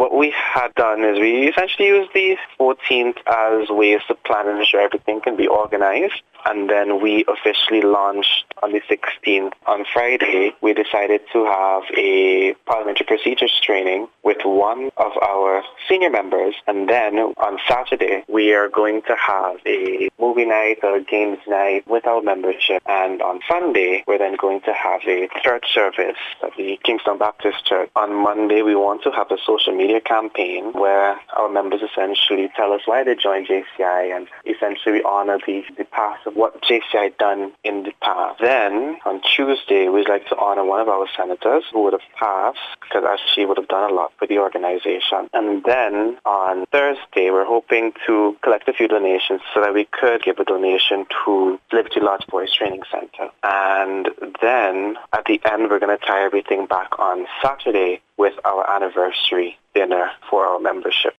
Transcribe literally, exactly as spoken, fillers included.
what we had done is we essentially used the fourteenth as ways to plan and ensure everything can be organized. And then we officially launched on the sixteenth. On Friday, we decided to have a parliamentary procedures training with one of our senior members. And then on Saturday, we are going to have a movie night or games night with our membership. And on Sunday, we're then going to have a church service at the Kingston Baptist Church. On Monday, we want to have a social media campaign where our members essentially tell us why they joined J C I, and essentially we honor the, the past of what J C I had done in the past. Then on Tuesday, we'd like to honor one of our senators who would have passed, because as she would have done a lot for the organization. And then on Thursday, we're hoping to collect a few donations so that we could give a donation to Liberty Lodge Boys Training Center. And then at the end, we're going to tie everything back on Saturday with our anniversary dinner for our membership.